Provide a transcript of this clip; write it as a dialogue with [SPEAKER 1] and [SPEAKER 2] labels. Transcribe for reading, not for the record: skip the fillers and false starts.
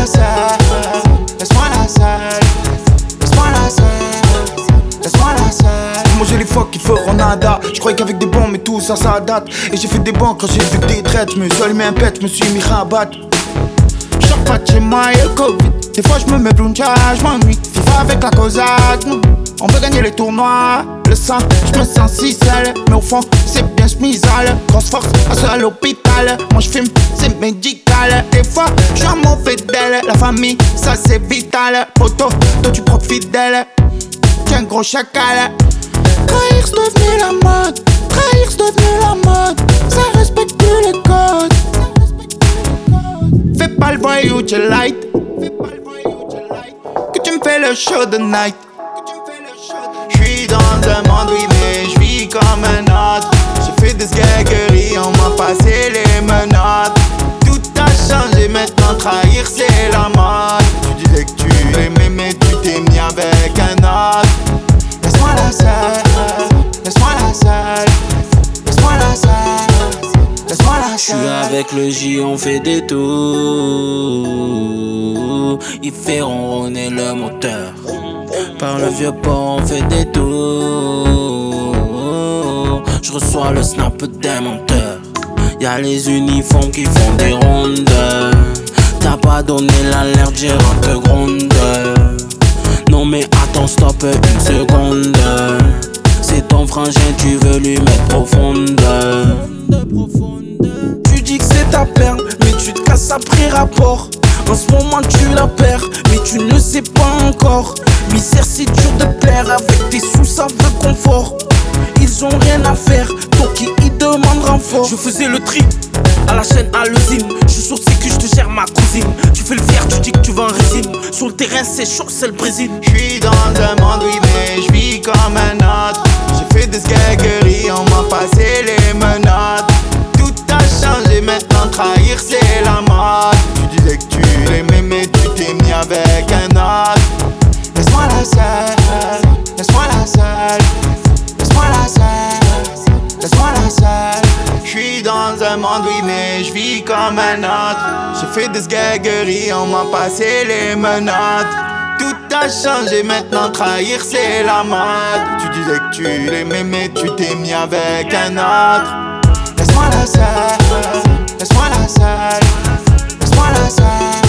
[SPEAKER 1] la seule, laisse-moi la seule, laisse-moi la seule, laisse-moi la seule.
[SPEAKER 2] Moi j'ai les fois qui feront nada. Je croyais qu'avec des bons mais tout ça ça date. Et j'ai fait des bons quand j'ai vu que des traites. Je me suis allumé un pet, je me suis mis rabat. Chaque pas de chez moi et le Covid. Des fois je me mets plongeage, je m'ennuie. FIFA avec la causade, non. On veut gagner les tournois. Le sang, je me sens si sale. Mais au fond, c'est bien schmisal. Grosse force, à seul à l'hôpital. Moi je fume, c'est médical. Des fois, je suis un mauvais d'elle. La famille, ça c'est vital. Poto, toi tu profites d'elle. T'es un gros chacal. Trahir c'est devenu la mode. Trahir c'est devenu la mode. Ça respecte plus les codes. Fais pas le voyou, tu light. Que tu me fais le show de night.
[SPEAKER 1] J'suis dans un monde, oui, mais j'vis comme un autre. J'ai fait des sgagueries, on m'a passé les menottes. Tout a changé, maintenant trahir c'est la mode. Tu disais que tu aimais, mais tu t'es mis avec un autre. Laisse-moi la seule, laisse-moi la seule, laisse-moi la seule, laisse-moi la seule.
[SPEAKER 3] J'suis avec le J, on fait des tours. Il fait ronronner le moteur. Par le vieux port, on fait des tours. J'reçois le snap des menteurs. Y'a les uniformes qui font des rondes. T'as pas donné l'alerte, j'ai rentre gronde. Non mais attends, stop une seconde. C'est ton frangin, tu veux lui mettre profonde. Tu dis que c'est ta perle, mais tu te casses après rapport. En ce moment tu la perds, mais tu ne sais pas encore. Misère c'est dur de plaire, avec tes sous ça veut confort. Ils ont rien à faire, toi qui ils demandent renfort. Je faisais le tri, à la chaîne, à l'usine. Je suis sur que je te gère ma cousine. Tu fais le fier, tu dis que tu vas en résine. Sur le terrain c'est chaud, c'est le Brésil.
[SPEAKER 1] J'suis dans un monde, oui, mais j'vis comme un autre. J'ai fait des sgagueries, on m'a passé les menottes. Tout a changé, maintenant trahir c'est la mode. Tu disais que tu l'aimais, mais tu t'es mis avec un autre. Laisse-moi la seule, laisse-moi la seule, laisse-moi la seule, laisse-moi la seule. J'suis dans un monde, oui, mais j'vis comme un autre. J'ai fait des sgagueries, on m'a passé les menottes. Tout a changé, maintenant trahir c'est la mode. Tu disais que tu l'aimais, mais tu t'es mis avec un autre. Laisse-moi la seule, laisse-moi la seule, laisse-moi la seule.